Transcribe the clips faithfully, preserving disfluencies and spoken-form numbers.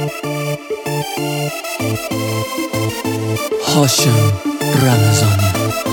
هاشم رمضانی.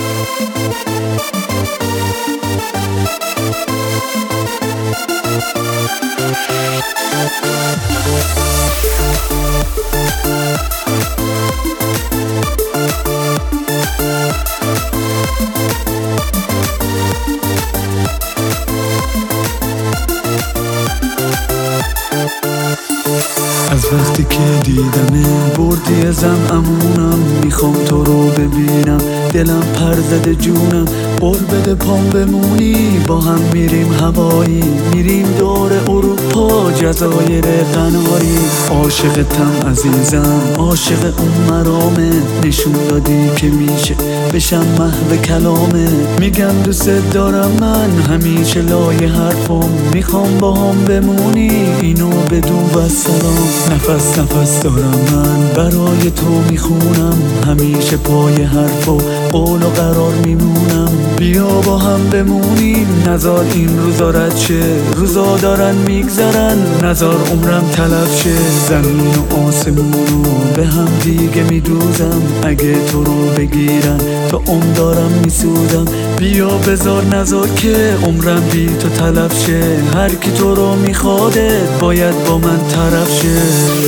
از وقتی که دیدمه بردی ازم امونم، میخوام تو رو ببینم، دلم پر زده جونم، قول بده پام بمونی، با هم میریم هوایی، میریم دور اروپا، جزایر قناری. عاشقتم عزیزم، عاشق اون مرامه، نشون دادی که میشه بشم محو کلامه. میگم دوست دارم من همیشه لای حرفم، میخوام با هم بمونی، اینو بدون و سلام. نفس نفس دارم من برای تو میخونم، همیشه پای حرف و قول و قرار میمونم. بیا با هم بمونیم، نزار این روزا رد شه، روزا دارن میگذرن، نزار عمرم تلف شه. زمین و آسمونو به هم دیگه میدوزم، اگه تو رو بگیرن تا عمر دارم میسوزم. بیا بذار نزار که عمرم بی تو تلف شه، هر کی تو رو میخواده باید با من طرف شه.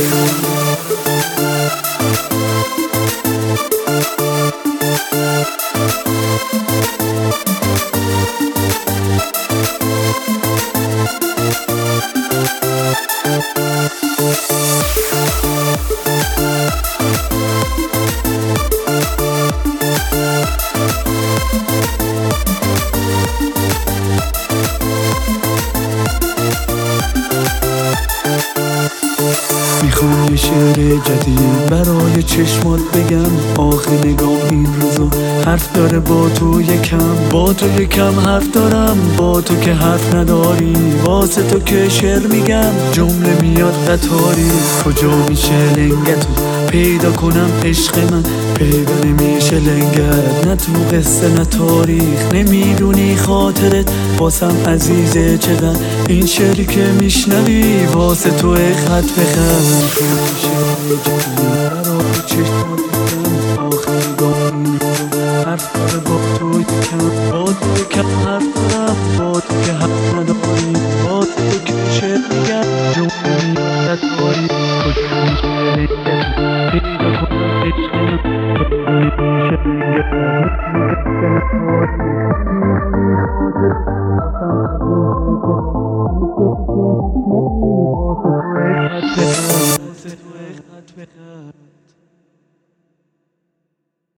میخوام یه شعر جدید برای چشمات بگم، آخه نگام این روزا حرف داره با تو یکم، با تو یکم حرف دارم، با تو که حرف نداری، واسه تو که شعر میگم، جمله میاد قطاری. کجا میشه لنگتو پیدا کنم عشق من، پیدا نمیشه لنگت، نه تو قصه نه تاریخ، نمیدونی خاطرت واسم عزیزه چقدر. این شعری که میشنوی واسه تو خط بخند. برای چشمات بگم، آخه نگاه این رو حرف داره با تو یکم، با تو یکم حرف دارم، با تو که حرف نداری، با تو که شعر میگم، جمله میاد قطاری. کجا میشه لنگت پیدا کنم عشق من، پیدا نمیشه لنگت، نه تو قصه نه تاریخ.